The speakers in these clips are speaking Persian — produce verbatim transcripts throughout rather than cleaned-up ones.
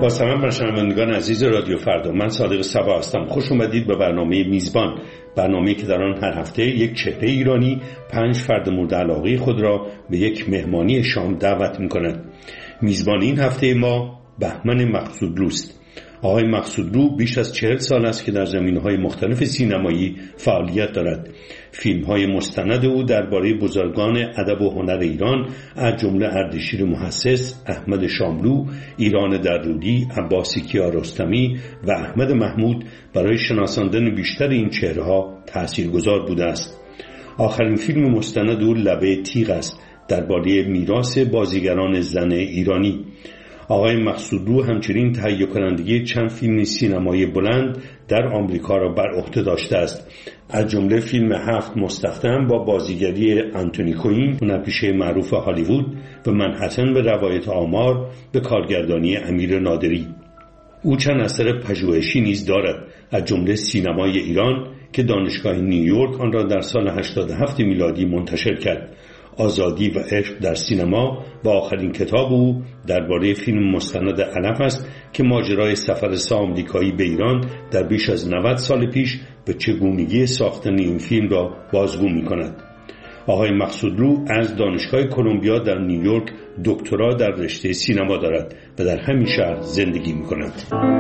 با سلام بر شنوندگان عزیز رادیو فردا، من صادق صبا هستم. خوش اومدید به برنامه میزبان، برنامه‌ای که در آن هر هفته یک چهره ایرانی پنج فرد مورد علاقه خود را به یک مهمانی شام دعوت می‌کند. میزبان این هفته ما بهمن مقصودلوست. آقای مقصودلو بیش از چهل سال است که در زمینه‌های مختلف سینمایی فعالیت دارد. فیلم‌های مستند او درباره بزرگان ادب و هنر ایران از جمله اردشیر محسس، احمد شاملو، ایران درودی، عباس کیارستمی و احمد محمود برای شناساندن بیشتر این چهره‌ها تاثیرگذار بوده است. آخرین فیلم مستند او لبه تیغ است، درباره میراث بازیگران زن ایرانی. آقای مقصودلو همچنین تهیه کنندگی چند فیلم سینمایی بلند در آمریکا را بر عهده داشته است، از جمله فیلم هفت مستخدم با بازیگری آنتونی کوین، هنرپیشه معروف هالیوود، و منهتن به روایت آمار به کارگردانی امیر نادری. او چند اثر پژوهشی نیز دارد، از جمله سینمای ایران که دانشگاه نیویورک آن را در سال هشتاد و هفت میلادی منتشر کرد، آزادی و عشق در سینما، و آخرین کتاب او درباره فیلم مستند علف است که ماجرای سفر سه آمریکایی به ایران در بیش از نود سال پیش به چگونگی ساختن این فیلم را بازگو می‌کند. آقای مقصودلو از دانشگاه کلمبیا در نیویورک دکترا در رشته سینما دارد و در همین شهر زندگی می‌کند.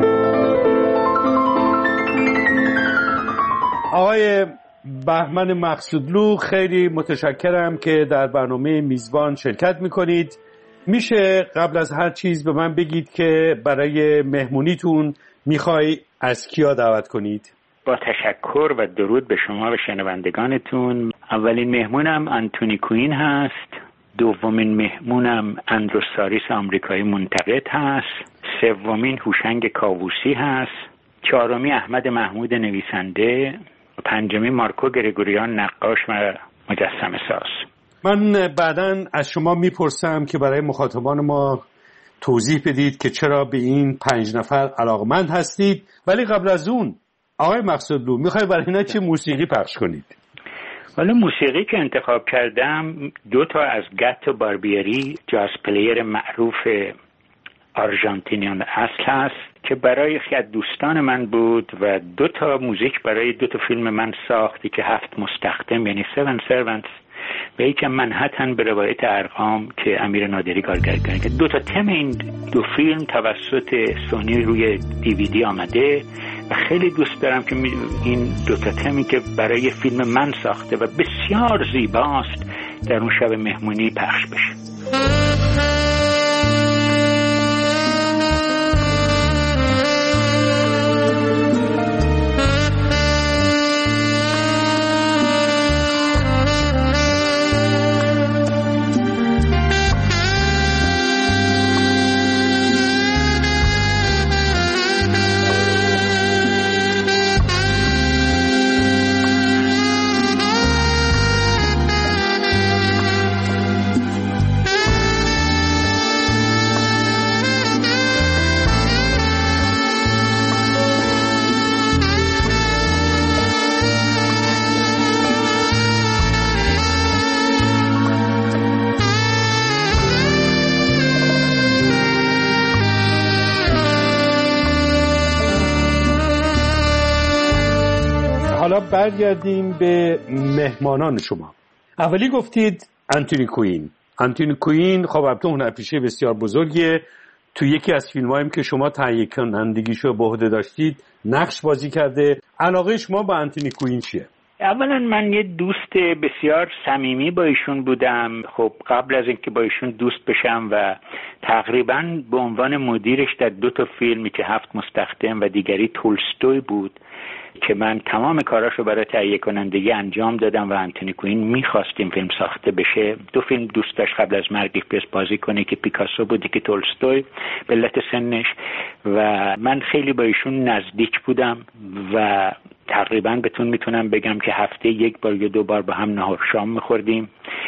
آقای بهمن مقصودلو، خیلی متشکرم که در برنامه میزبان شرکت میکنید. میشه قبل از هر چیز به من بگید که برای مهمونیتون میخوای از کیا دعوت کنید؟ با تشکر و درود به شما و شنوندگانتون. اولین مهمونم آنتونی کوین هست، دومین مهمونم اندرو ساریس آمریکایی منتقد هست، سومین هوشنگ کاووسی هست، چهارمی احمد محمود نویسنده، پنجمی مارکو گرگوریان نقاش و مجسمه ساز. من بعداً از شما میپرسم که برای مخاطبان ما توضیح بدید که چرا به این پنج نفر علاقمند هستید، ولی قبل از اون آقای مقصودلو میخوای برای اینا چه موسیقی پخش کنید؟ ولی موسیقی که انتخاب کردم دو تا از گاتو باربیری، جاز پلیر معروف آرژانتینیان اصل هست که برای خیلی دوستان من بود و دو تا موزیک برای دو تا فیلم من ساختی که هفت مستخدم یعنی سیون سرونتس و یکی منهتن به روایت ارقام که امیر نادری کارگردانی که دو تا تم این دو فیلم توسط سونی روی دیویدی آمده و خیلی دوست دارم که این دو تا تمی که برای فیلم من ساخته و بسیار زیباست در اون شب مهمونی پخش بشه. حالا برگردیم به مهمانان شما. اولی گفتید آنتونی کوین. آنتونی کوین خب البته هنرپیشه بسیار بزرگیه. تو یکی از فیلم‌هایی که شما تهیه کنندگیشو به عهده داشتید نقش بازی کرده. علاقه شما با آنتونی کوین چیه؟ اولا من یه دوست بسیار صمیمی با ایشون بودم. خب قبل از اینکه با ایشون دوست بشم و تقریبا به عنوان مدیرش در دو تا فیلمی که هفت مستخدم و دیگری تولستوی بود که من تمام کاراشو برای تهیه کنندگی انجام دادم و آنتونی کوین می‌خواست این فیلم ساخته بشه. دو فیلم دوست داشت قبل از مرگش پیش بازی کنه که پیکاسو بود که تولستوی به علت سنش و من خیلی با ایشون نزدیک بودم و تقریبا بهتون میتونم بگم که هفته یک بار یا دو بار با هم نهار شام میخوردیم،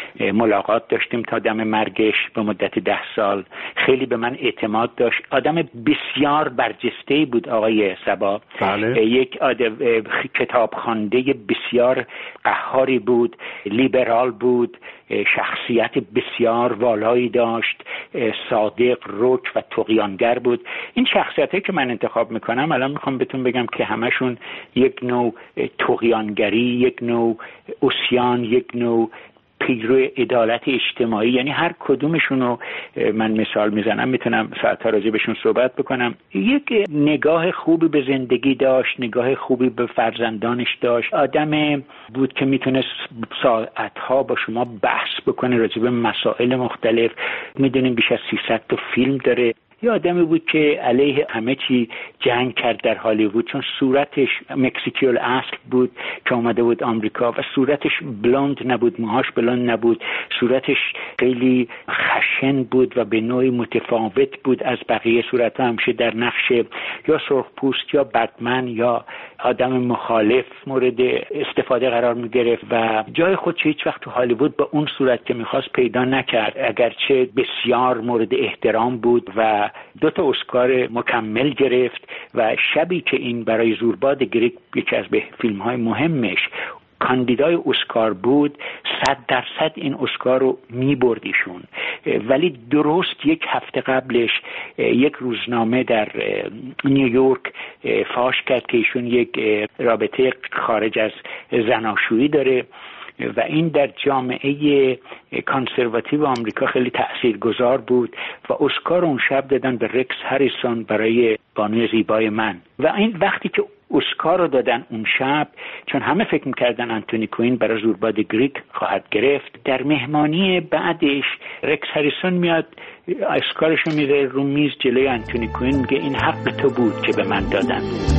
ملاقات داشتیم تا دم مرگش به مدت ده سال. خیلی به من اعتماد داشت، آدم بسیار برجسته‌ای بود آقای صبا. بله. یک آدم کتاب خوانده بسیار قهاری بود، لیبرال بود، شخصیت بسیار والایی داشت، صادق، رک و طغیانگر بود. این شخصیتایی که من انتخاب میکنم الان میخوام بهتون بگم که همشون یک نوع طغیانگری، یک نوع عصیان، یک نوع پیرو عدالت اجتماعی، یعنی هر کدومشونو من مثال میزنم میتونم ساعت‌ها راجع بهشون صحبت بکنم. یک نگاه خوبی به زندگی داشت، نگاه خوبی به فرزندانش داشت، آدم بود که میتونست ساعت‌ها با شما بحث بکنه راجع به مسائل مختلف. میدونیم بیش از سیصد تا فیلم داره. یه آدمی بود که علیه همه چی جنگ کرد در هالیوود، چون صورتش مکزیکیول اصل بود که اومده بود آمریکا و صورتش بلوند نبود، موهاش بلوند نبود، صورتش خیلی خشن بود و به نوعی متفاوت بود از بقیه صورت‌ها. همیشه در نقش یا سرخپوست یا بتمن یا آدم مخالف مورد استفاده قرار می‌گرفت و جای خودش هیچ وقت تو هالیوود با اون صورت که می‌خواست پیدا نکرد، اگرچه بسیار مورد احترام بود و دو تا اسکار مکمل گرفت. و شبی که این برای زورباد گریک یکی از به فیلم‌های مهمش کاندیدای اسکار بود، صد درصد این اسکار رو می‌برد ایشون. ولی درست یک هفته قبلش یک روزنامه در نیویورک فاش کرد که ایشون یک رابطه خارج از زناشویی داره و این در جامعه کانسرواتیو آمریکا خیلی تأثیرگذار بود و اسکار اون شب دادن به رکس هریسون برای بانوی زیبای من. و این وقتی که اسکار رو دادن اون شب، چون همه فکر میکردن آنتونی کوین برای زورباد گریک خواهد گرفت، در مهمانی بعدش رکس هریسون میاد اسکارش رو میره رو میز جلوی آنتونی کوین، میگه این حق تو بود که به من دادن.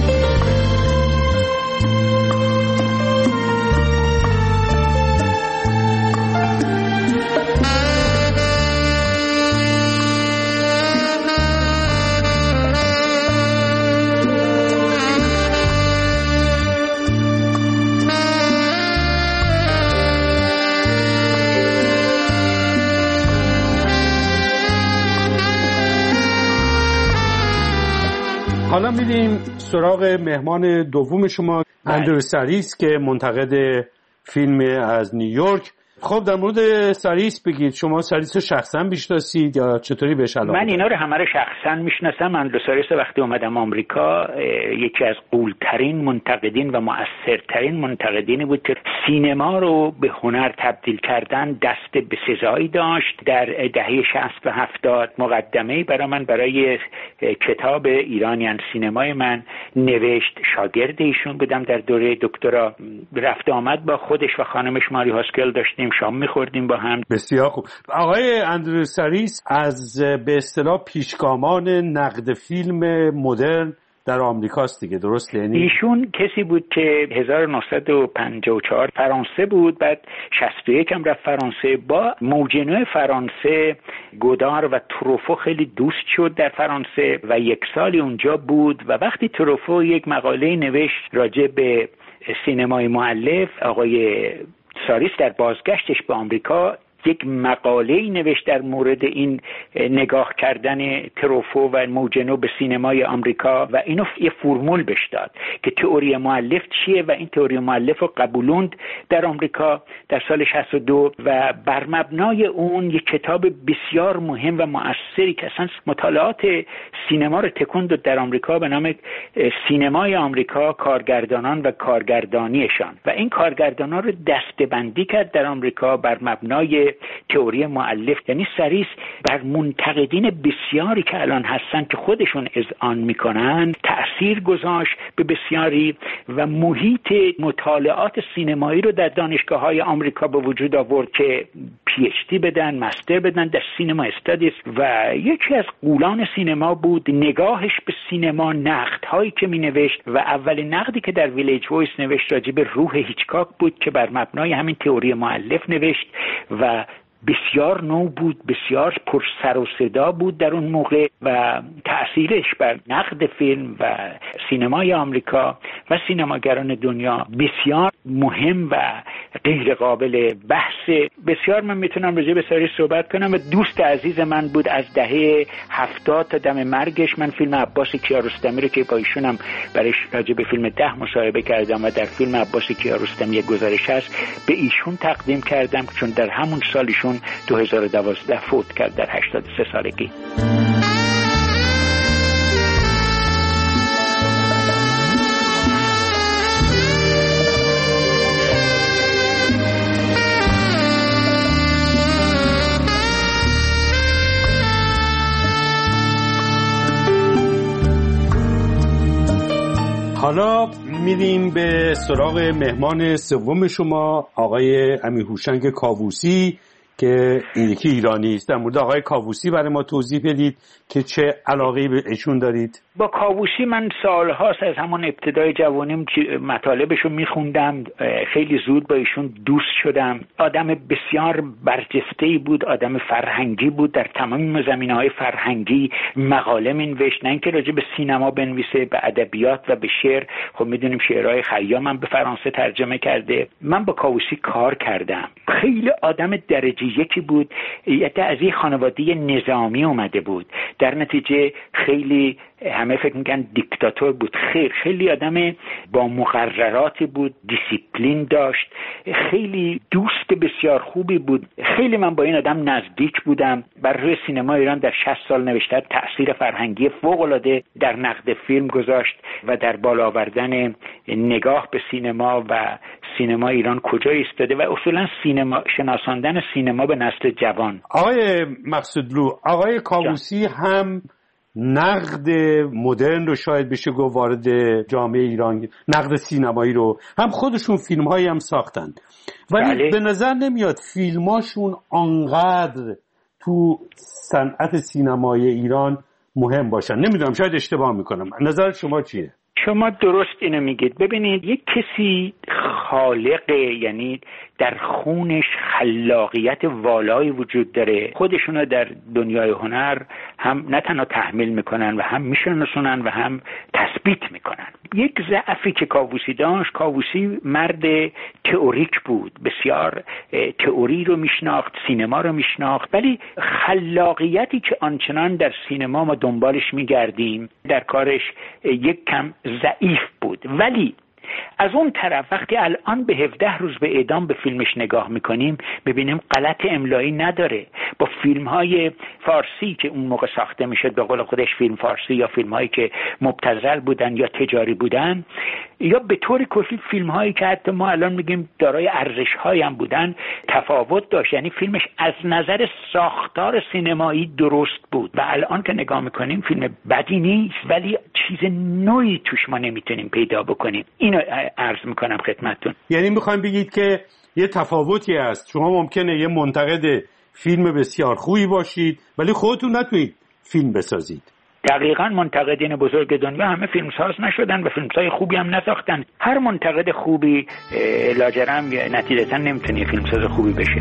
حالا میریم سراغ مهمان دوم شما، اندرو ساریس که منتقد فیلم از نیویورک. خب در مورد ساریس بگید، شما ساریس رو شخصا میشناسید یا چطوری بهش علاقه؟ من اینا رو همه رو شخصا میشناسم. اندرو ساریس وقتی اومدم آمریکا یکی از قولترین منتقدین و مؤثرترین منتقدینی بود که سینما رو به هنر تبدیل کردن دست به سزایی داشت. در دهه شصت و هفتاد مقدمه‌ای برای من برای کتاب ایرانیان سینمای من نوشت. شاگرد ایشون بودم در دوره دکترا، رفت آمد با خودش و خانمش ماری هاسکل داشتیم، شام می‌خوردیم با هم. بسیار خوب. آقای اندرو ساریس از به اصطلاح پیشگامان نقد فیلم مدرن در آمریکاست دیگه، درست؟ یعنی ایشون کسی بود که هزار و نهصد و پنجاه و چهار فرانسه بود، بعد شصت و یک هم رفت فرانسه. با موجنو فرانسه گودار و تروفو خیلی دوست شد در فرانسه و یک سالی اونجا بود و وقتی تروفو یک مقاله نوشت راجع به سینمای مؤلف، آقای ساریس در بازگشتش به آمریکا یک مقاله‌ای نوشت در مورد این نگاه کردن تروفو و موجنو به سینمای آمریکا و اینو یه فرمول بهش داد که تئوری مؤلف چیه و این تئوری مؤلف رو قبولوند در آمریکا در سال شصت و دو و بر مبنای اون یک کتاب بسیار مهم و مؤثری که اصلا مطالعات سینما رو تکون داد در آمریکا به نام سینمای آمریکا، کارگردانان و کارگردانیشان، و این کارگردانان رو دسته‌بندی کرد در آمریکا بر مبنای تئوری مؤلف. یعنی ساریس بر منتقدین بسیاری که الان هستن که خودشون اذعان میکنن تأثیر گذاشت به بسیاری و محیط مطالعات سینمایی رو در دانشگاه‌های آمریکا به وجود آورد که پی اچ دی بدن، مستر بدن در سینما استادیز و یکی از قولان سینما بود. نگاهش به سینما، نقدهایی که مینوشت و اولین نقدی که در ویلیج وایس نوشت راجع به روح هیچکاک بود که بر مبنای همین تئوری مؤلف نوشت و بسیار نو بود، بسیار پر سر و صدا بود در اون موقع و تأثیرش بر نقد فیلم و سینمای آمریکا و سینماگران دنیا بسیار مهم و غیر قابل بحث. بسیار من میتونم راجع به ساری صحبت کنم و دوست عزیز من بود از دهه هفتاد تا دم مرگش. من فیلم عباس کیارستمی رو که با ایشونم برای راجع به فیلم ده مصاحبه کردم و در فیلم عباس کیارستمی یک گزارش هست به ایشون تقدیم کردم، چون در همون سال ایشون دو هزار و دوازده فوت کرد در هشتاد و سه سالگی. حالا میریم به سراغ مهمان سوم شما، آقای امیرهوشنگ کاووسی که این یکی ایرانی است. در مورد آقای کاووسی برای ما توضیح بدید که چه علاقه‌ای به ایشون دارید. با کاووسی من سالهاست از همون ابتدای جوانیم مطالبشو میخوندم، خیلی زود با ایشون دوست شدم. آدم بسیار برجسته‌ای بود، آدم فرهنگی بود، در تمام زمینه‌های فرهنگی مقاله می‌نوشت، نه اینکه راجع به سینما بنویسه، به ادبیات و به شعر. خب میدونیم شعرهای خیام هم به فرانسه ترجمه کرده. من با کاووسی کار کردم. خیلی آدم درجه یکی بود، یعنی از این خانواده نظامی اومده بود، در نتیجه خیلی همه فکر میگن دیکتاتور بود. خیلی خیلی آدم با مقرراتی بود، دیسیپلین داشت، خیلی دوست بسیار خوبی بود. خیلی من با این آدم نزدیک بودم. بر روی سینما ایران در شصت سال نوشته، تأثیر فرهنگی فوق‌العاده در نقد فیلم گذاشت و در بالا آوردن نگاه به سینما و سینما ایران کجا ایستاده و اصولا سینما شناساندن سینما به نسل جوان. آقای مقصودلو، آقای کاووسی هم نقد مدرن رو شاید بشه گفت وارد جامعه ایران، نقد سینمایی رو، هم خودشون فیلم هایی هم ساختن، ولی بله. به نظر نمیاد فیلماشون آنقدر تو صنعت سینمایی ایران مهم باشن. نمیدونم، شاید اشتباه میکنم. نظر شما چیه؟ شما درست اینو میگید. ببینید، یک کسی خالقه، یعنی در خونش خلاقیت والایی وجود داره، خودشونو در دنیای هنر هم نه تنها تحمیل میکنن و هم میشناسونن و هم تثبیت میکنن. یک ضعفی که کاووسی داشت، کاووسی مرد تئوریک بود، بسیار تئوری رو میشناخت، سینما رو میشناخت، ولی خلاقیتی که آنچنان در سینما ما دنبالش میگردیم در کارش یک کم ضعیف بود. ولی از اون طرف وقتی الان به هفده روز به اعدام به فیلمش نگاه میکنیم ببینیم غلط املایی نداره. با فیلم های فارسی که اون موقع ساخته میشد، به قول خودش فیلم فارسی، یا فیلم هایی که مبتذل بودن یا تجاری بودن، یا به طور کلی فیلم هایی که حتی ما الان میگیم دارای ارزش هایی هم بودن، تفاوت داشت. یعنی فیلمش از نظر ساختار سینمایی درست بود و الان که نگاه میکنیم فیلم بدی نیست، ولی چیز نوعی توش ما نمیتونیم پیدا بکنیم. اینو عرض میکنم خدمتتون. یعنی میخوایم بگید که یه تفاوتی هست. شما ممکنه یه منتقد فیلم بسیار خوبی باشید ولی خودتون نتونید فیلم بسازید. دقیقاً منتقدین بزرگ دنیا همه فیلمساز نشدن و فیلمسای خوبی هم نساختن. هر منتقد خوبی لاجرم نتیجتاً نمیتونه فیلمساز خوبی بشه.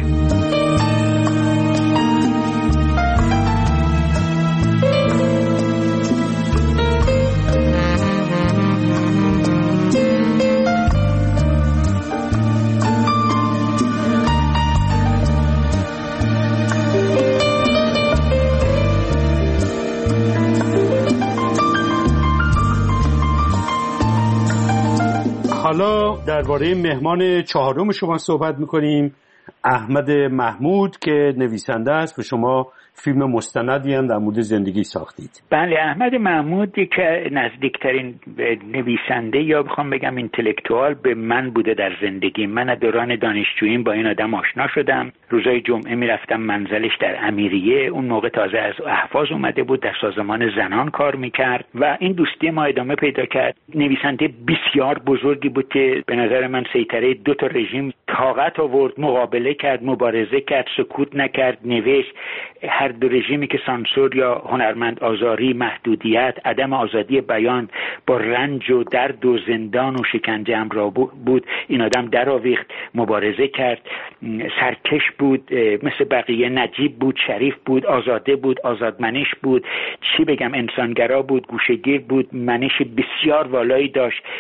حالا درباره مهمان چهارم شما صحبت میکنیم، احمد محمود که نویسنده است و شما فیلم مستندی هم در مورد زندگی ساختید. بله، احمد محمود که نزدیکترین نویسنده یا بخوام بگم اینتלקتوال به من بوده در زندگی. من دوران دانشجوییم با این آدم آشنا شدم. روزای جمعه میرفتم منزلش در امیریه. اون موقع تازه از اهواز اومده بود، در سازمان زنان کار میکرد و این دوستی ما ادامه پیدا کرد. نویسنده بسیار بزرگی بود که به نظر من سیطره دو تا رژیم طاقت آورد، مقابله کرد، مبارزه کرد، سکوت نکرد، نوشت. هر دو رژیمی که سانسور یا هنرمند آزاری، محدودیت، عدم آزادی بیان با رنج و درد و زندان و شکنجه همراه بود، این آدم درآویخت، مبارزه کرد، سرکش بود، مثل بقیه نجیب بود، شریف بود، آزاده بود، آزادمنش بود، چی بگم، انسانگرا بود، گوشه‌گیر بود، منش بسیار والایی داشت.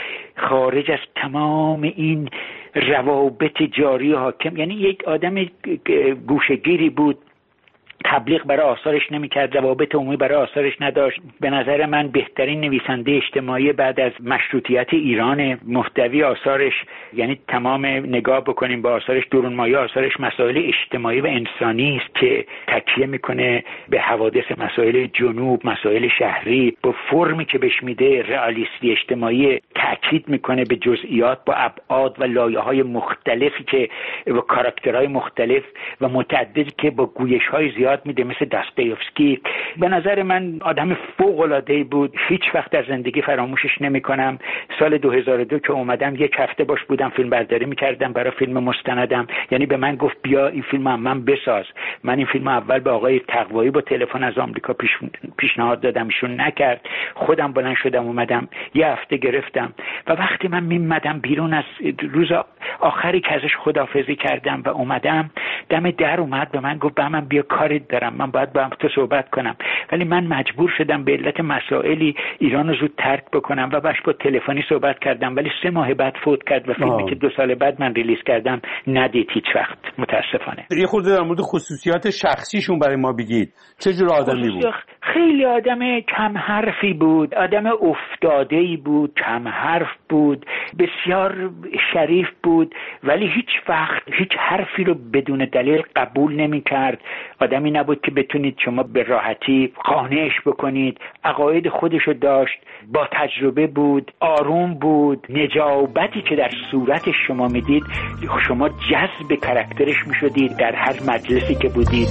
خارج از تمام این روابط جاری حاکم، یعنی یک آدم گوشه‌گیری بود، تبلیغ برای آثارش نمی‌کرد، روابط عمومی برای آثارش نداشت. به نظر من بهترین نویسنده اجتماعی بعد از مشروطیت ایران. محتوی آثارش، یعنی تمام نگاه بکنیم با آثارش، درونمایه آثارش مسائل اجتماعی و انسانی است که تکیه میکنه به حوادث مسائل جنوب، مسائل شهری، با فرمی که بهش میده رئالیستی اجتماعی، تاکید میکنه به جزئیات با ابعاد و لایه‌های مختلفی که و کاراکترهای مختلف و متعددی که با گویش‌های زیاد میده، مثل داستایوفسکی. به نظر من آدم فوق‌العاده‌ای بود، هیچ وقت در زندگی فراموشش نمی‌کنم. سال دو هزار و دو که اومدم یک هفته باش بودم، فیلم برداری می‌کردم برای فیلم مستندم. یعنی به من گفت بیا این فیلمو هم من بساز. من این فیلمو اول به آقای تقوایی با تلفن از آمریکا پیش پیشنهاد دادم، ایشون نکرد. خودم بلند شدم اومدم، یه هفته گرفتم و وقتی من میمدم بیرون از روز آخری که ازش خداحافظی کردم و اومدم، دم در اومد به من گفت من بیا کاری دارم، من باید با هم تو صحبت کنم. ولی من مجبور شدم به علت مسائلی ایران رو زود ترک بکنم و باش با تلفنی صحبت کردم، ولی سه ماه بعد فوت کرد و فیلمی آه. که دو سال بعد من ریلیز کردم ندید هیچ وقت، متاسفانه. یه خورده در مورد خصوصیات شخصیشون برای ما بگید، چه جور آدمی بود؟ خیلی آدم کم حرفی بود، آدم افتاده‌ای بود، کم حرف بود، بسیار شریف بود، ولی هیچ وقت هیچ حرفی رو بدون دلیل قبول نمی‌کرد. آدمی نبود که بتونید شما به راحتی قانعش بکنید. عقاید خودشو داشت، با تجربه بود، آروم بود. نجابتی که در صورتش شما میدید، شما جذب کاراکترش میشدید در هر مجلسی که بودید.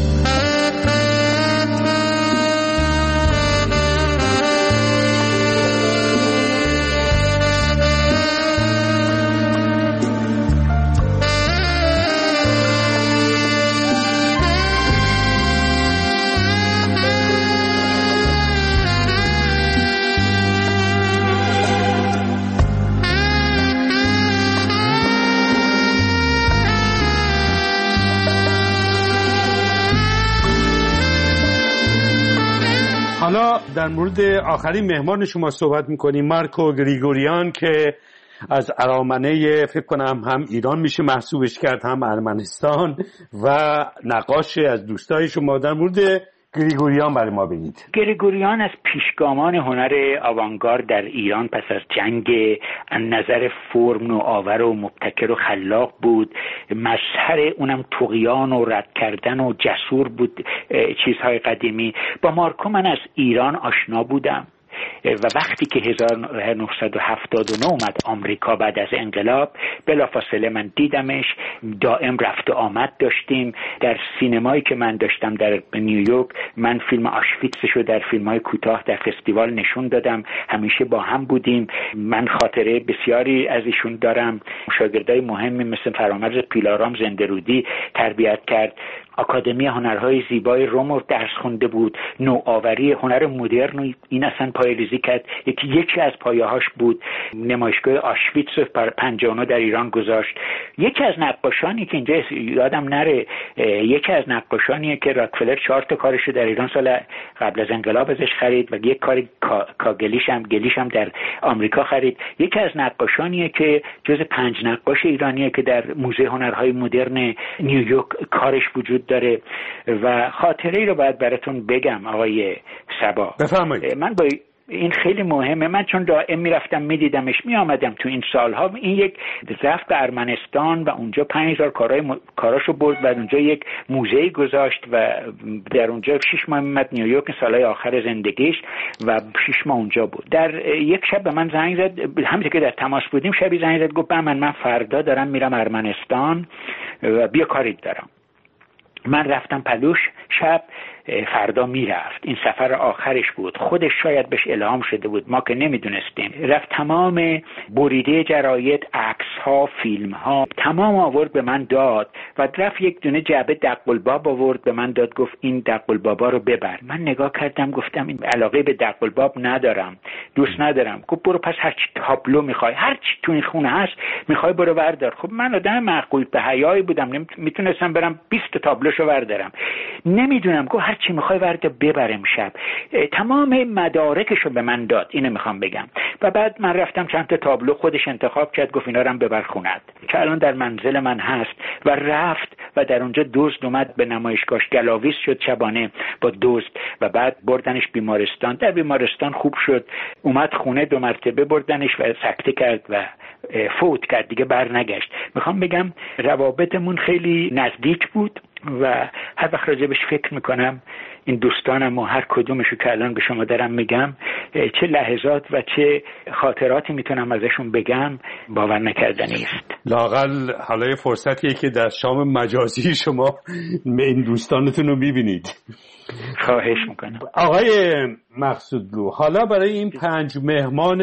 حالا در مورد آخرین مهمان شما صحبت میکنیم، مارکو گریگوریان، که از ارامنه فکر کنم هم ایران میشه محسوبش کرد هم ارمنستان و نقاش از دوستای شما. در مورد گریگوریان برای ما بگید. گریگوریان از پیشگامان هنر آوانگارد در ایران پس از جنگ، از نظر فرم نوآور و مبتکر و خلاق بود. مظهر اونم طغیان و رد کردن و جسور بود، چیزهای قدیمی. با مارکو من از ایران آشنا بودم و وقتی که هزار و نهصد و هفتاد و نه اومد آمریکا بعد از انقلاب، بلافاصله من دیدمش. دائم رفت و آمد داشتیم. در سینمایی که من داشتم در نیویورک، من فیلم آشویتسشو در فیلم‌های کوتاه در فستیوال نشون دادم. همیشه با هم بودیم. من خاطره بسیاری از ایشون دارم. شاگردای مهمی مثل فرامرز پیلارام زنده‌رودی تربیت کرد. آکادمی هنرهای زیبای روم رو درس خونده بود. نوآوری هنر مدرن این اصلا پایه‌ریزی کرد. یکی یکی از پایه‌هاش بود. نمایشگاه آشویتس پنجاه و نه در ایران گذاشت. یکی از نقاشانی که اینجا یادم نره، یکی از نقاشانیه که راکفلر چهار تا کارشو در ایران سال قبل از انقلاب ازش خرید و یک کار کاگلیش هم گلیش هم در آمریکا خرید. یکی از نقاشانیه که جز پنج نقاش ایرانیه که در موزه هنرهای مدرن نیویورک کارش وجود داره. و خاطره ای رو باید براتون بگم آقای صبا. بفرمایید. من با این خیلی مهمه، من چون دائم میرفتم میدیدمش، میآمدم تو این سالها. این یک رفت به ارمنستان و اونجا پنج هزار کارای م... کاراشو برد و اونجا یک موزه گذاشت و در اونجا شش ماه میمد نیویورک سالهای آخر زندگیش و شش ماه اونجا بود. در یک شب به من زنگ زد، همونطور که در تماس بودیم، شبی زنگ زد گفت من من فردا دارم میرم ارمنستان و بیا کاری دارم. من رفتم پلوش شب، فردا میرفت. این سفر آخرش بود. خودش شاید بهش الهام شده بود، ما که نمیدونستیم. رفت تمام بریده جراید، عکس ها، فیلم ها، تمام آورد به من داد و رفت یک دونه جعبه دقلباب آورد به من داد، گفت این دقلبابا رو ببر. من نگاه کردم گفتم این علاقه به دقلباب ندارم، دوست ندارم. گفت برو پس هر چی تابلو میخوای، هر چی تو این خونه هست میخوای برو بردار. خب من آدم معقول به حیایی بودم، میتونستم برم بیست تابلوشو بردارم. نمیدونم، گفت هر هر چی میخوای ورده ببرم شب. تمام مدارکشو به من داد، اینو میخوام بگم. و بعد من رفتم چند تا تابلو خودش انتخاب کرد، گفت اینا رو هم ببر خوند که الان در منزل من هست. و رفت و در اونجا دزد اومد به نمایشگاهش، گلاویز شد شبانه با دزد و بعد بردنش بیمارستان. در بیمارستان خوب شد، اومد خونه، دو مرتبه بردنش و سکته کرد و فوت کرد، دیگه بر نگشت. میخوام بگم روابطمون خیلی نزدیک بود و هر وقت راجبش فکر میکنم این دوستانم و هر کدومشو که الان به شما دارم میگم، چه لحظات و چه خاطراتی میتونم ازشون بگم باور نکردنی است. لااقل حالا یه فرصتیه که در شام مجازی شما این دوستانتون رو ببینید. خواهش میکنم. آقای مقصودلو، حالا برای این پنج مهمان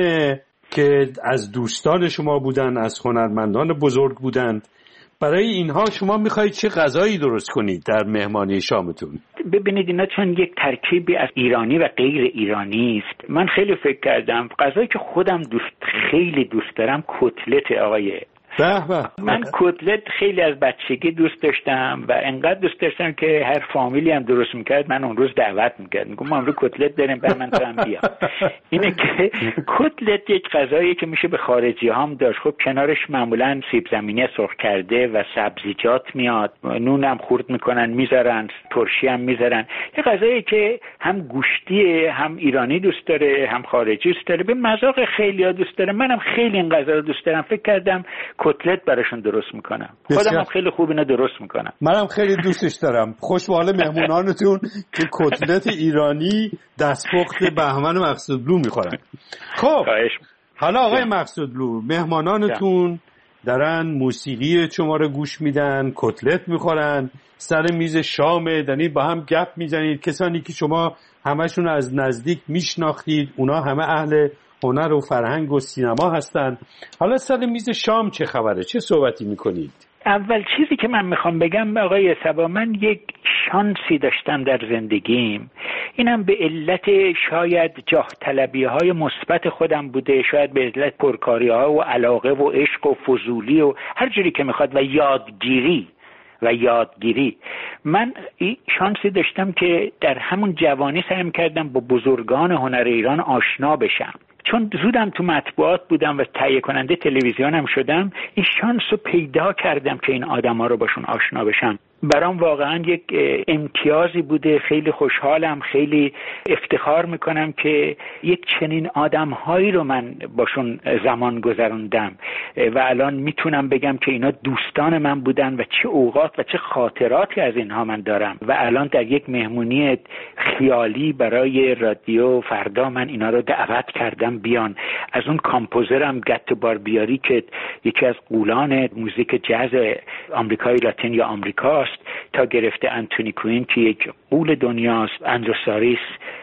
که از دوستان شما بودن، از هنرمندان بزرگ بودند، برای اینها شما میخواید چه غذایی درست کنید در مهمانی شامتون؟ ببینید اینا چون یک ترکیبی از ایرانی و غیر ایرانی است، من خیلی فکر کردم غذایی که خودم دوست خیلی دوست دارم کتلت. آقای به به. من کتلت خیلی از بچگی دوست داشتم و انقدر دوست داشتم که هر فامیلی هم درست میکرد من اون روز دعوت میکرد، میگم ما امروز کتلت داریم بر من تو هم بیا. اینه که کتلت یک غذایی که میشه به خارجی هم داشت. خب کنارش معمولا سیب زمینی سرخ کرده و سبزیجات میاد، نون هم خورد میکنن میذارن، ترشی هم میذارن. یه غذایی که هم گوشتیه، هم ایرانی دوست داره، هم خارجی دوست داره، به مذاق خیلی‌ها دوست داره. منم خیلی این غذا رو دوست دارم. فکر کردم کتلت براشون درست میکنم. خودم هم خیلی خوب اینو درست میکنم. منم خیلی دوستش دارم. خوش به حال مهمونانتون که کتلت ایرانی دستپخت بهمن مقصودلو میخورن. خب حالا آقای مقصودلو، مهمانانتون دارن موسیقی شما رو گوش میدن، کتلت میخورن، سر میز شامه، یعنی با هم گپ میزنید. کسانی که شما همشون از نزدیک میشناختید، اونا همه اهل هنر و فرهنگ و سینما هستن. حالا سر میز شام چه خبره؟ چه صحبتی میکنید؟ اول چیزی که من میخوام بگم آقای صبا، من یک شانسی داشتم در زندگیم، اینم به علت شاید جاه طلبی های مثبت خودم بوده، شاید به علت پرکاری ها و علاقه و عشق و فضولی و هر جوری که میخواد و یادگیری و یادگیری. من این شانسی داشتم که در همون جوانی سعی کردم با بزرگان هنر ایران آشنا بشم. چون زودم تو مطبوعات بودم و تهیه کننده تلویزیونم شدم، این شانس رو پیدا کردم که این آدما رو باشون آشنا بشم. برام واقعا یک امتیازی بوده. خیلی خوشحالم، خیلی افتخار میکنم که یک چنین آدمهایی رو من باشون زمان گذروندم و الان میتونم بگم که اینا دوستان من بودن و چه اوقات و چه خاطراتی از اینها من دارم. و الان در یک مهمونی خیالی برای رادیو فردا من اینا رو دعوت کردم بیان. از اون کامپوزرم گتو باربیاری که یکی از قولان موزیک جاز آمریکای لاتین یا آمریکاست، تا گرفته انتونی کوین که یک قول دنیاست، اندرو ساریس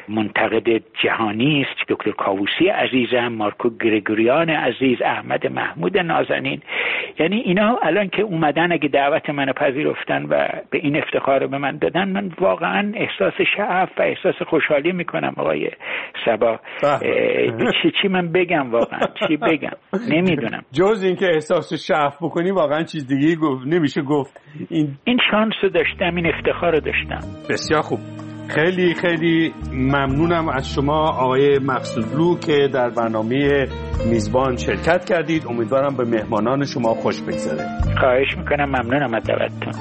منتقد جهانی است، دکتر کاووسی عزیزم، مارکو گریگوریان عزیز، احمد محمود نازنین. یعنی اینا الان که اومدن اگه دعوت منو پذیرفتن و به این افتخار به من دادن، من واقعا احساس شعف و احساس خوشحالی میکنم آقای صبا. چی چی من بگم واقعا چی بگم نمیدونم جز این که احساس شعف بکنی واقعا چیز دیگه گفت نمیشه گفت. این این شانس رو داشتم، این افتخار رو داشتم. بسیار خوب. خیلی خیلی ممنونم از شما آقای مقصودلو که در برنامه میزبان شرکت کردید. امیدوارم به مهمانان شما خوش بگذره. خواهش میکنم، ممنونم از دعوتتون.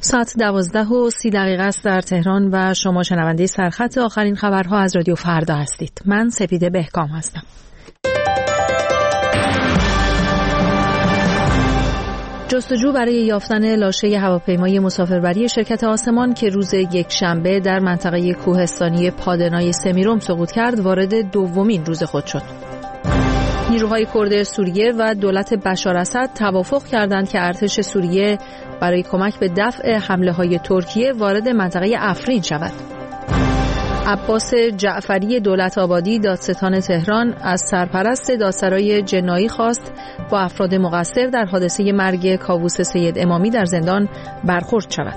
ساعت دوازده و سی دقیقه است در تهران و شما شنونده سرخط آخرین خبرها از رادیو فردا هستید. من سپیده بهکام هستم. جستجو برای یافتن لاشه هواپیمای مسافربری شرکت آسمان که روز یکشنبه در منطقه کوهستانی پادنای سمیروم سقوط کرد وارد دومین روز خود شد. نیروهای کرد سوریه و دولت بشار اسد توافق کردند که ارتش سوریه برای کمک به دفع حمله‌های ترکیه وارد منطقه افرین شود. عباس جعفری دولت آبادی دادستان تهران از سرپرست دادسرای جنایی خواست با افراد مقصر در حادثه مرگ کاووس سید امامی در زندان برخورد شود.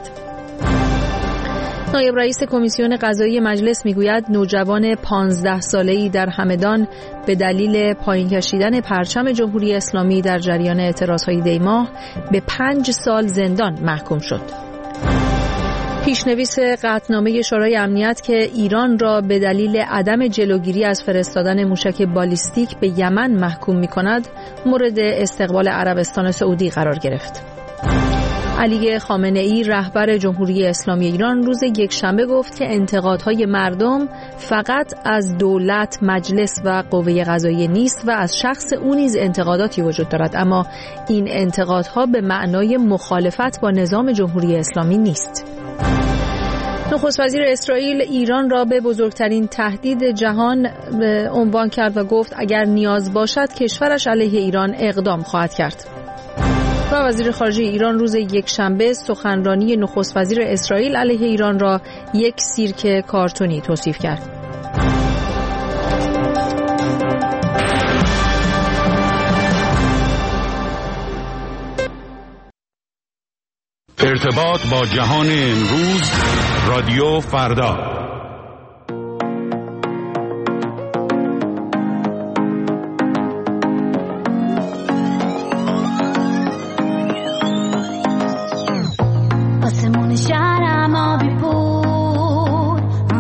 نایب رئیس کمیسیون قضایی مجلس میگوید نوجوان پانزده ساله‌ای در همدان به دلیل پایین کشیدن پرچم جمهوری اسلامی در جریان اعتراضهای دیماه به پنج سال زندان محکوم شد. پیشنویس قطعنامه شورای امنیت که ایران را به دلیل عدم جلوگیری از فرستادن موشک بالیستیک به یمن محکوم می‌کند، مورد استقبال عربستان سعودی قرار گرفت. علی خامنه‌ای رهبر جمهوری اسلامی ایران روز یکشنبه گفت که انتقادهای مردم فقط از دولت، مجلس و قوه قضاییه نیست و از شخص او نیز انتقاداتی وجود دارد، اما این انتقادها به معنای مخالفت با نظام جمهوری اسلامی نیست. نخست وزیر اسرائیل ایران را به بزرگترین تهدید جهان عنوان کرد و گفت اگر نیاز باشد کشورش علیه ایران اقدام خواهد کرد. و وزیر خارجه ایران روز یکشنبه سخنرانی نخست وزیر اسرائیل علیه ایران را یک سیرک کارتونی توصیف کرد. ارتباط با جهان امروز، رادیو فردا. آسمون شهرم آبی بود،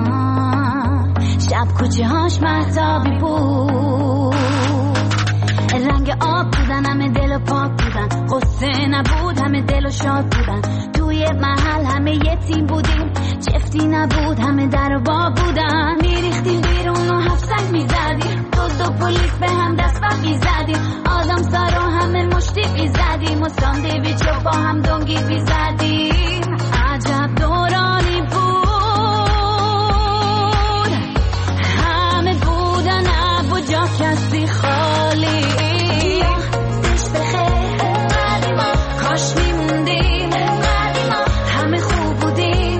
شب کوچه هاش مهتابی بود، رنگ آب بودن همه دل و پاک بودن، قصه نبود همه دل و شاد بودن، توی محل همه یتیم بودیم، چفتی نبود همه در و با بودن، میریختیم بیرون و هفت سنگ میزدیم، دزد و پلیس به هم دست و میزدیم، آدم سارا همه مشتی میزدیم و ساندویچ و با هم دنگی میزدیم. عجب دورانی بود، همه بودن اب و جا کسی خالی، دش بخیر کاش میموندیم، همه خوب بودیم،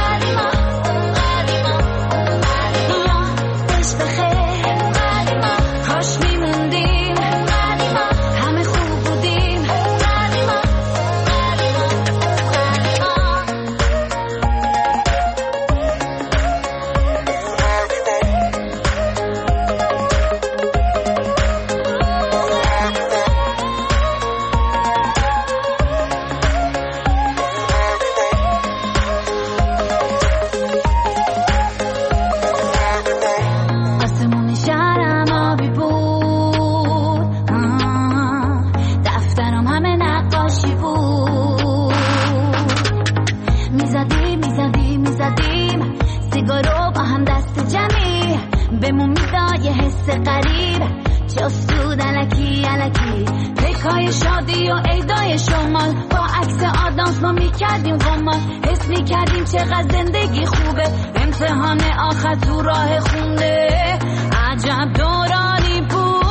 دش بخیر کاش میموندیم، همه خوب بودیم. آسمون شهرم آبی بود، دفترم همه نقاشی بود، میزدیم میزدیم میزدیم سیگارو با هم دست جمعی، بهمون میداد یه حس غریب، جستود علکی علکی، پیکای شادی و عیدای شمال، با عکس آدامس ما میکردیم قمار، حس میکردیم چقدر زندگی خوبه، امتحان آخر تو راه خونده. عجب دورانی بود،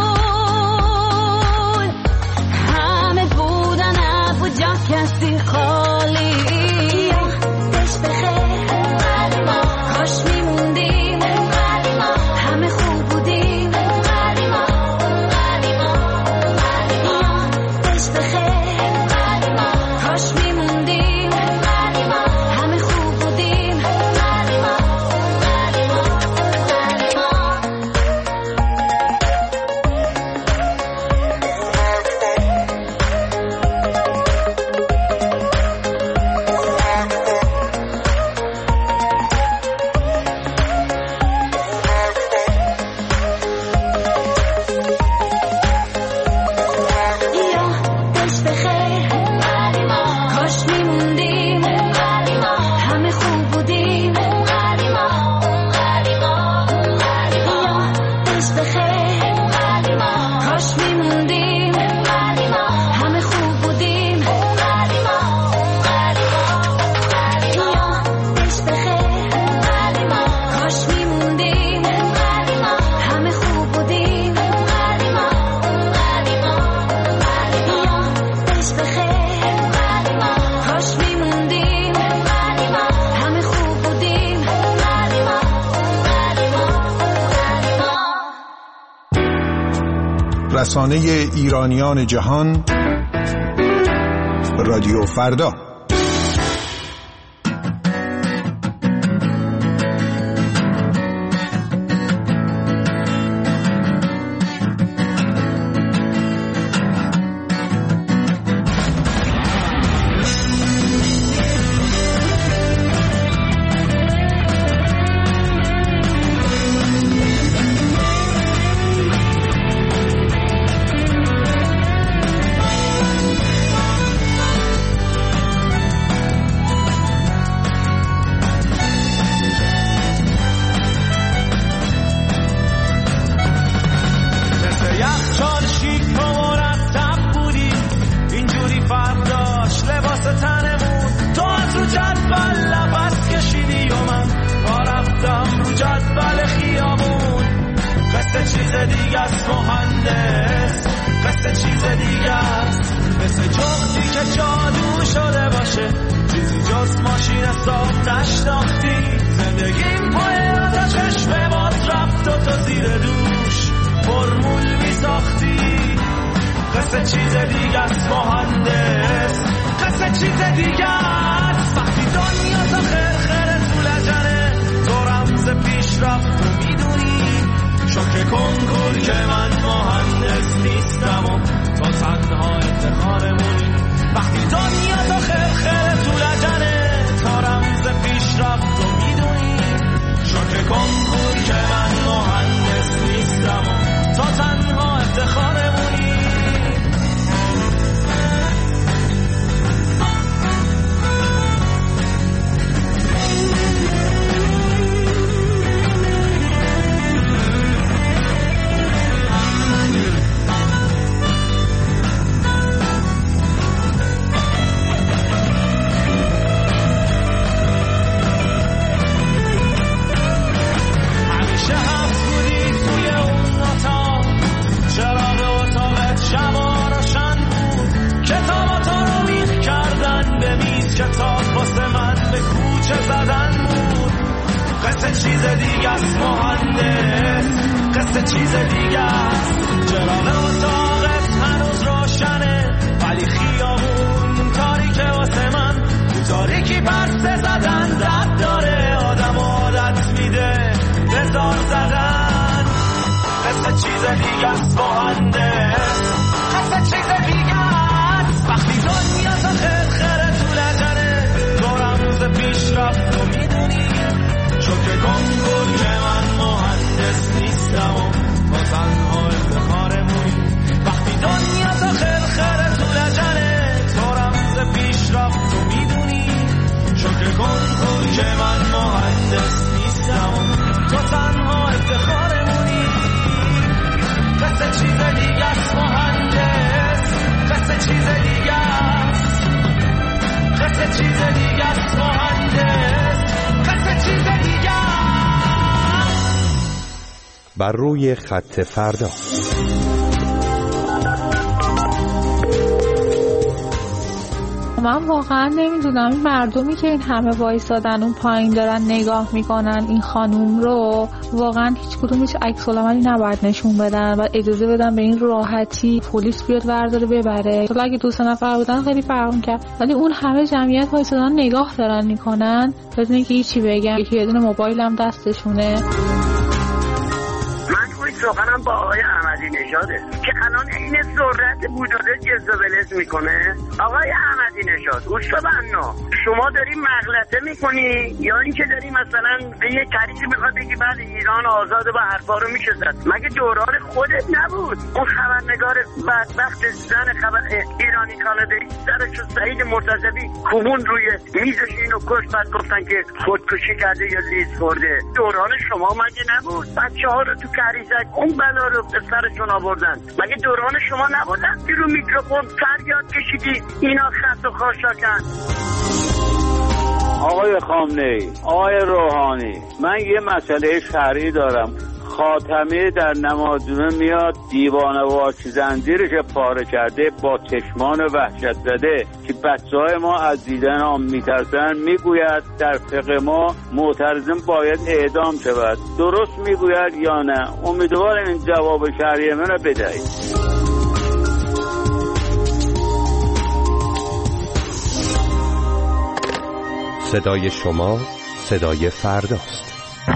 همه بودن اب و جا کسی خالی، دش بخیر کاش میموندیم، همه خوب بودیم، دش بخیر کاش میموندیم، همه خوب بودیم. رسانه ایرانیان جهان، رادیو فردا. بر روی خط فردا. من واقعا نمیدونم این مردمی که این همه وایسادن اون پایین دارن نگاه میکنن این خانوم رو، واقعا هیچ کدوم هیچ عکس العملی نباید نشون بدن و اجازه بدن به این راحتی پلیس بیاد ورداره ببره. تو اگه دو سه نفر بودن خیلی فرق می‌کرد، ولی اون همه جمعیت وایسادن نگاه دارن میکنن بدون اینکه هیچی بگن. یکی یه دونه موبایل هم دستشونه. سخنم با آقای احمدی نژاده که الان این ذرت بوداده جزوبلز میکنه. آقای احمدی نژاد استاد بنا، شما داری مغلطه میکنی یا اینکه داری مثلا به یه طریقی میخواد بگی بعد ایران آزاده و حرفا رو میشه زد؟ مگه دوران خودت نبود اون خبرنگار بدبخت زن خبر ایرانی کانادایی سرشو سعید مرتضوی کمون روی میزش اینو کش، بعد گفتن که خودکشی کرده یا لیز خورده؟ دوران شما مگه نبود؟ بچه ها رو تو کریزک اون بلا رو به سرشون آوردن؟ مگه دوران شما نبودن که رو میکروفون فریاد کشیدی اینا خط و خاشاکن؟ آقای خامنه‌ای، آقای روحانی، من یه مسئله شرعی دارم. خاتمی در نمازونه میاد دیوانه واچ زنجیرش پاره کرده با چشمان وحشت زده که بچه‌های ما از دیدن آن میترسن، میگوید در فقه ما معترضین باید اعدام شود. درست میگوید یا نه؟ امیدوارم این جواب شرعی منو بدهید. صدای شما صدای فرداست.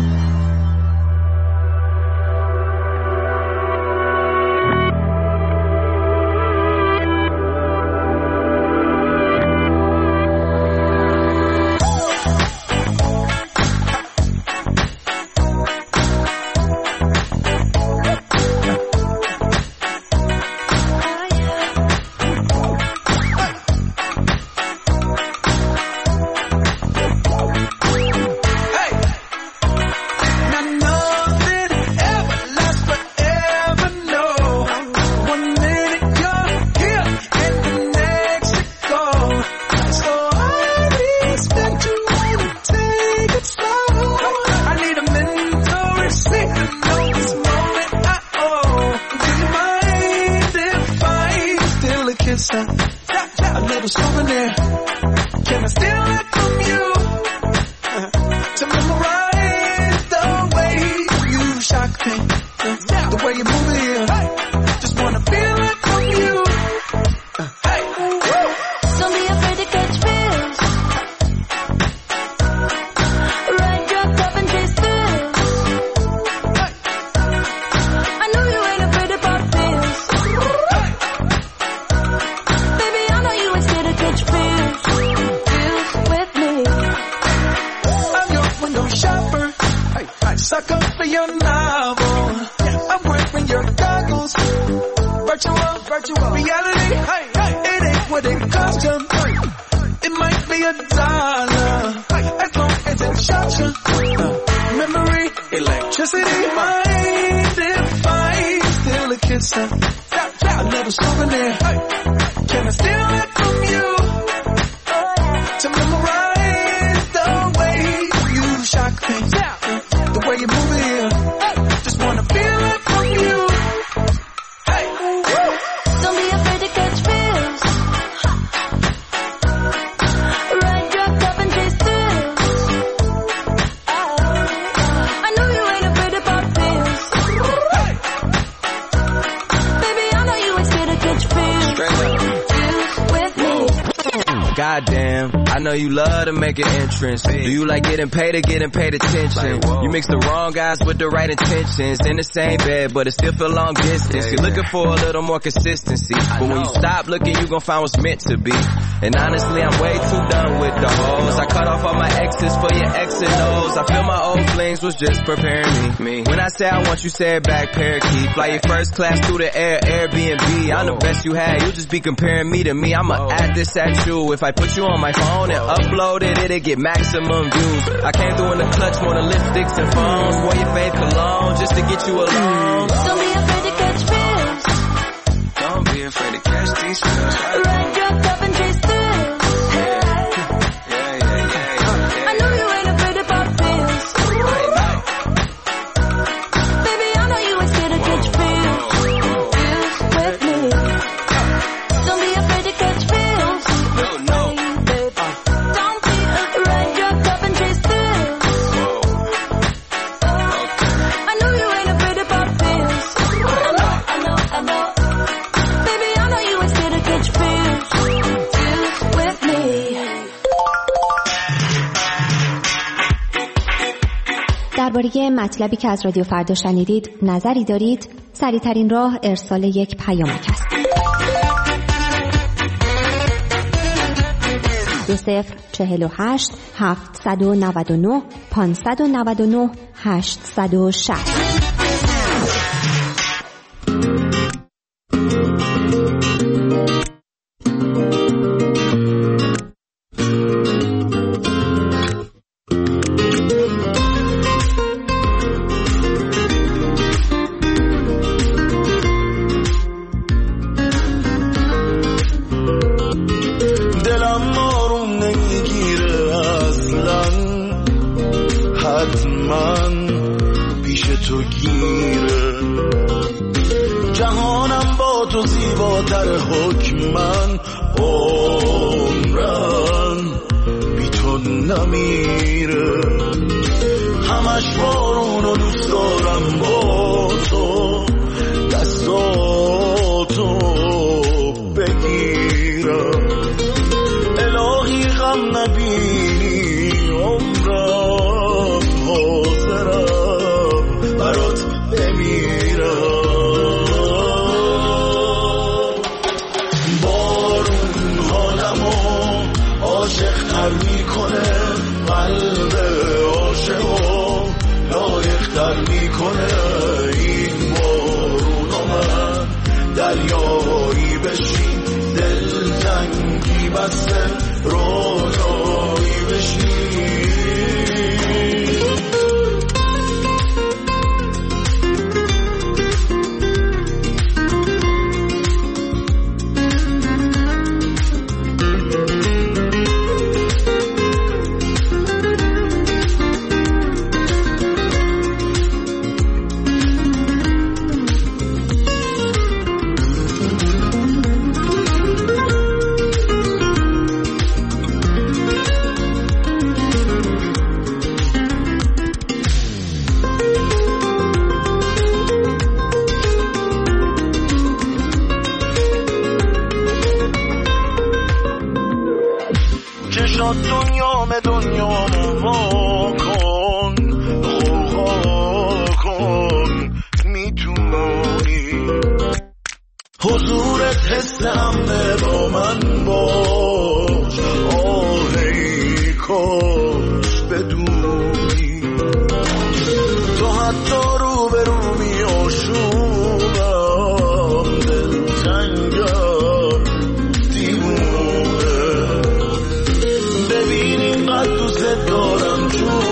You love to make an entrance. Do you like getting paid or getting paid attention? You mix the wrong guys with the right intentions in the same bed, but it still feel long distance. You're looking for a little more consistency, but when you stop looking, you gon' find what's meant to be. And honestly, I'm way too done with the hoes. I cut off all my exes for your X and O's. I feel my old flings was just preparing me. When I say I want you, say it back, parakeet. Fly your first class through the air, Airbnb. I'm the best you had. You'll just be comparing me to me. I'ma add this at you. If I put you on my phone and upload it, it'll get maximum views. I came through in the clutch more than lipsticks and phones. Wore your fave cologne just to get you alone. Don't be afraid to catch feels. Don't be afraid to catch these feels. Ride drugged up and chase thrills. درباره مطلبی که از رادیو فردا شنیدید نظری دارید؟ سریع‌ترین راه ارسال یک پیامک است. دو صفر چهل و هشت هفتصد و نود و نه پانصد و نود و نه هشتصد و شصت. الهی غم نبینی عمرم حاضرم برات بمیرم. بارون حالمو عاشق تر میکنه، قلب عاشقو لایق تر میکنه. این بارونو من دریایی بشین، دلتنگی بسته رویایی بشین. دنیا به دنیا وا کن، خواه کن میتونی حضورت حس امنه با من باش. آهی کاش بدونی تو حتی رو به رو می آشوبم، دلتنگم دیوونه. ببین اینقدر دوست دارم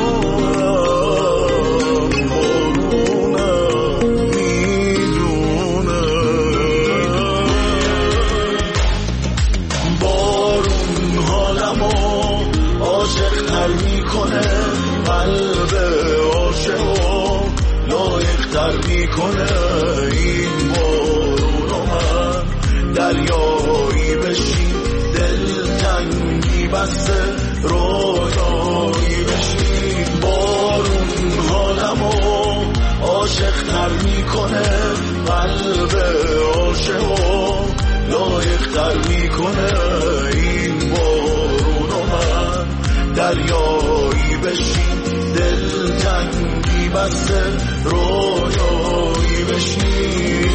جونم، بارونم میدونه. بارون حالمو عاشق تر میکنه، قلب عاشقو لایق تر میکنه. این بارونو من دریایی بشین، دلتنگی بسته رویایی بشین. بارون حالمو عاشق تر میکنه، قلب عاشقو لایق تر میکنه. این بارونو من دریایی بشین، دلتنگی بسته رویایی بشین.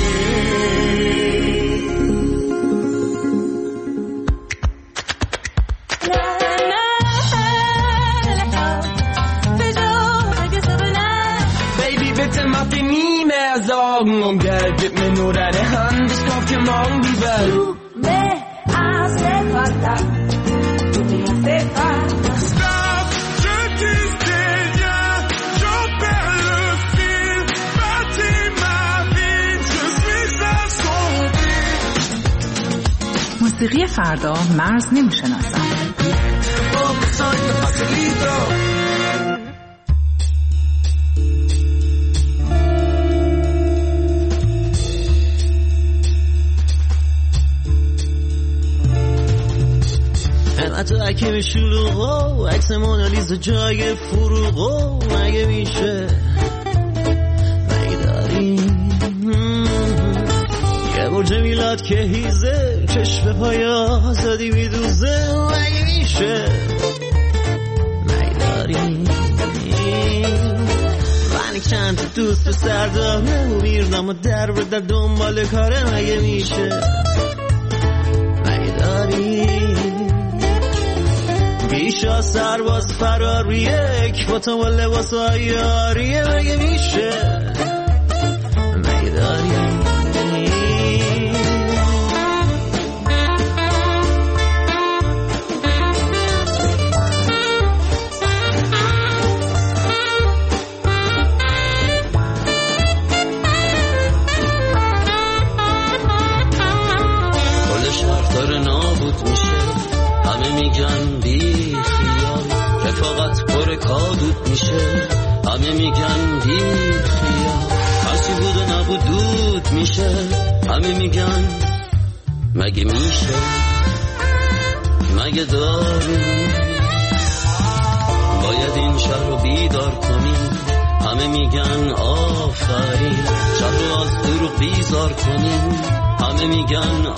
Sorgen um Geld, gib mir nur deine Hand, ich kauf dir morgen die Welt. Du me hace falta, tu me hace falta. Stop, je disais rien, j'en perds le fil. Bâtis ma vie, je suis assombri. موسیقی فردا مرز نمیشناسم. که شلوغو عکس مونالیزا جای فروغو مگه میشه مگه داریم یه برج میلاد که هیزه چشم پای آزادی میدوزه مگه میشه مگه داریم من چند دوست و سرداره و میرنم و در به در دنبال کاره مگه میشه مگه داریم بیشا سرباز فراریه یک با تو و لباس و یاریه مگه میشه مگه داریم کل شهر داره نابود میشه همه میگن بی خیال رفاقت پر کادود میشه همه میگن بی خیال هرچی بود و نبود دود میشه همه میگن مگه میشه مگه داریم باید این شهر رو بیدار کنیم همه میگن آفرین شهر رو از دروغ بیزار کنیم همه میگن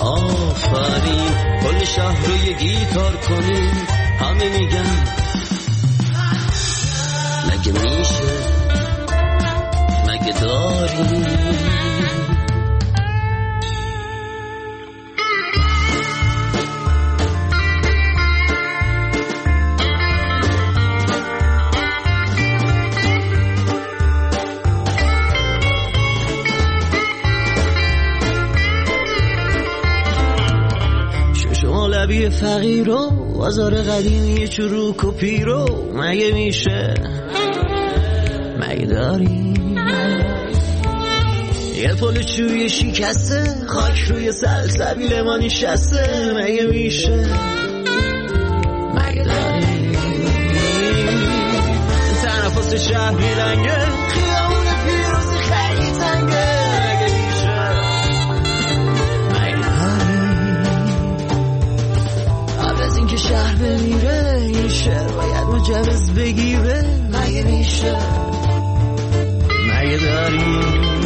آفرین کل شهر رو یه گیتار کنیم همه میگن مگه میشه مگه داری لبی فقیر و بازار قدیمی چروک و پیرو مگه میشه مگه داری یه پل چوی شکسته خاک روی سلسبیل ما نشسته مگه میشه مگه داری تنفس شهر میلنگه خیابون پیروزی خیلی تنگه که شهر بمیره این شهر باید مجوز بگیره مگه میشه مگه داری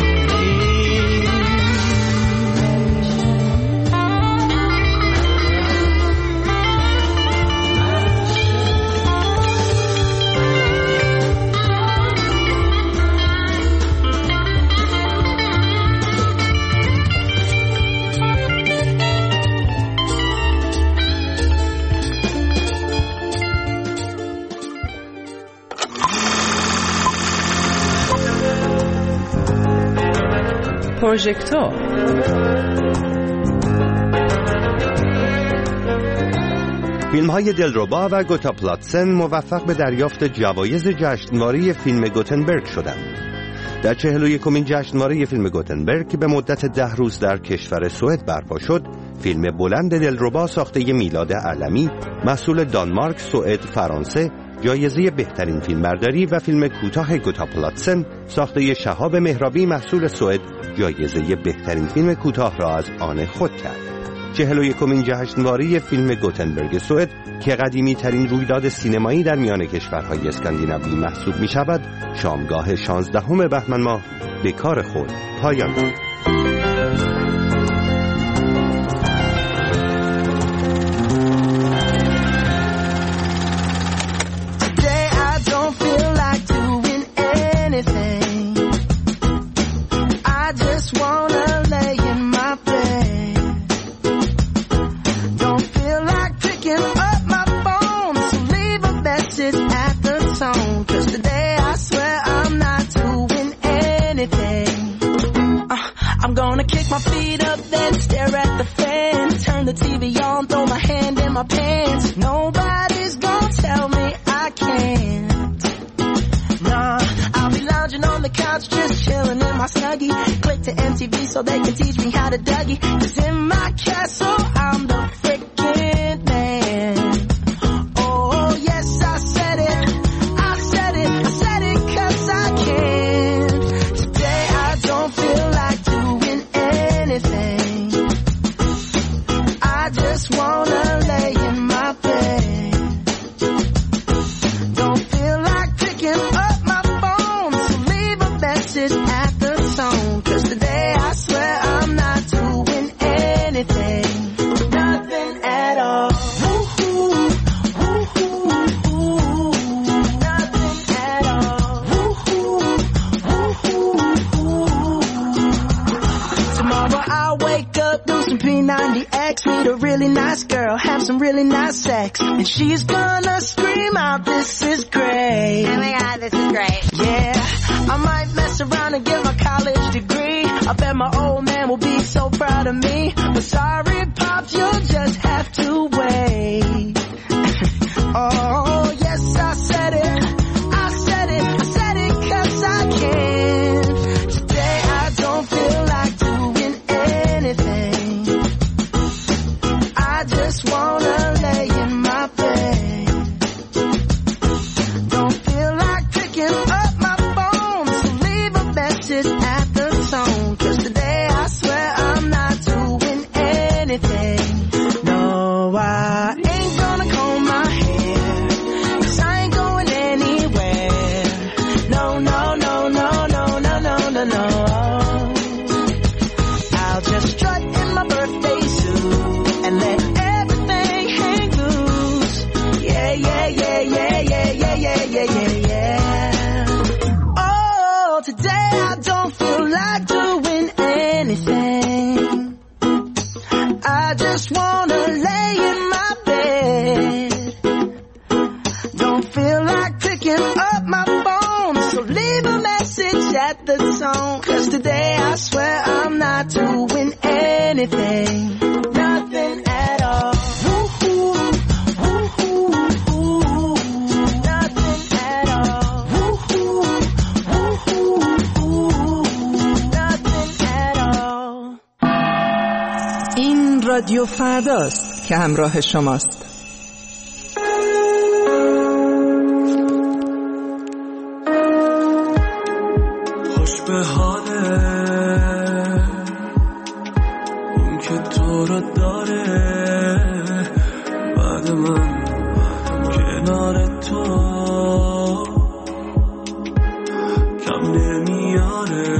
پروژکتور فیلم‌های دلربا و گوتا پلاتسن موفق به دریافت جوایز جشنواره فیلم گوتنبرگ شدند. در چهل و یکمین جشنواره فیلم گوتنبرگ که به مدت ده روز در کشور سوئد برپا شد، فیلم بلند دلربا ساخته میلاد علمی محصول دانمارک، سوئد، فرانسه جایزه بهترین فیلمبرداری و فیلم کوتاه گوتا پلاتسن ساخته شهاب مهرابی محصول سوئد جایزه بهترین فیلم کوتاه را از آن خود کرد. چهل و یکمین جشنواره فیلم گوتنبرگ سوئد که قدیمی ترین رویداد سینمایی در میان کشورهای اسکاندیناوی محسوب می شود، شامگاه شانزدهم بهمن ماه به کار خود پایان داد. So they can teach me how to Dougie. 'Cause in my castle, I'm the freaking man. Oh, yes, I said it. I said it. I said it 'cause I can. Today I don't feel like doing anything. I just wanna lay in my bed. Don't feel like picking up my phone, so leave a message at the tone. 'Cause today I swear I'm not doing anything, nothing at all. Woo-hoo, woo-hoo, woo-hoo, nothing at all. Woo-hoo, woo-hoo, woo-hoo. Tomorrow I'll wake up, do some P ninety X, meet a really nice girl, have some really nice sex, and she's gonna scream out, "This is great!" Oh my God, this is great! Yeah, I might mess around and get my college degree. I bet my old man will be so proud of me. But sorry, Pops, you'll just have to wait. Oh, yes, I said it. I said it. I said it 'cause I can. Today I don't feel like doing anything. I just wanna lay in my bed. Don't feel like picking up my phone, so leave a message at the tone. 'Cause today I swear I'm not doing anything. No. anything. Nothing at all. Woo-hoo, woo-hoo, woo-hoo. Nothing at all. Woo-hoo, woo-hoo, woo-hoo. Nothing at all. این رادیو فرداست که همراه شماست. خوش به حاله اون که تو رو داره بعد من کنار تو کم نمیاره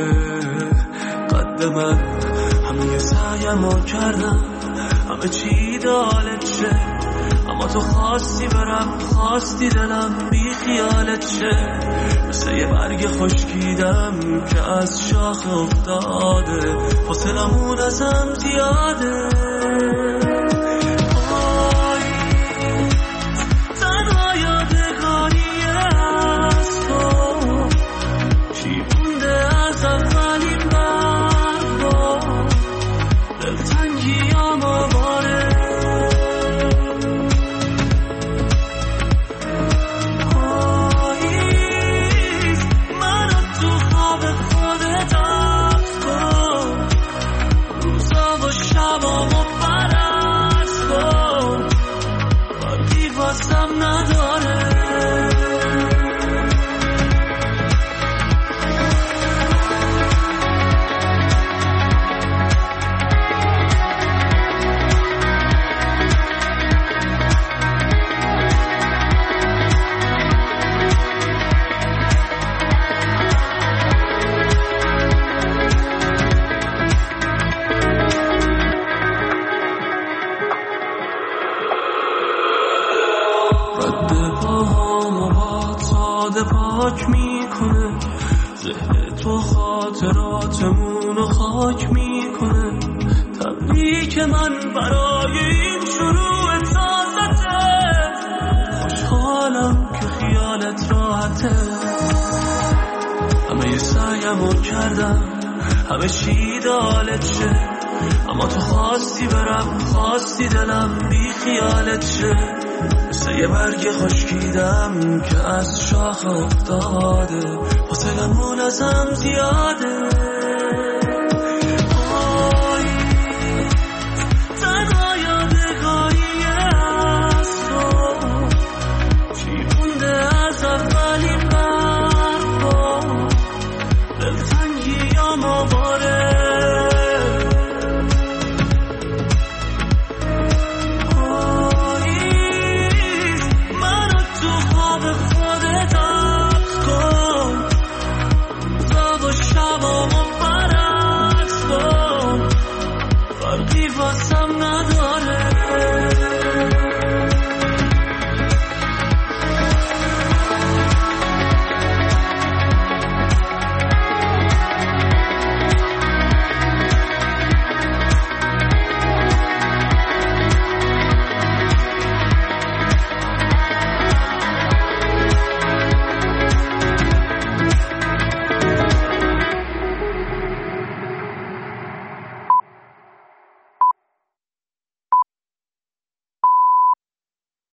قد من همه سعیمو کردم همه چی دالت شه اما تو خواستی برم خواستی دلم بی خیالت شه مثل یه برگ خشکیدم که از شاخ افتاده فاصلمون ازم زیاده تنها یادگاری از تو چی مونده از اولین بربا دلتنگی اما باره پاک میکنه ذهن تو خاطراتمونو خاک میکنه تبریک من برای این شروع تازته خوشحالم که خیالت راحته همه سعیمو کردم همه چی دالت شه اما تو خواستی برم خواستی دلم بی خیالت شه مثل یه برگ خشکیدم که از شاخ افتاده فاصلمون ازم زیاده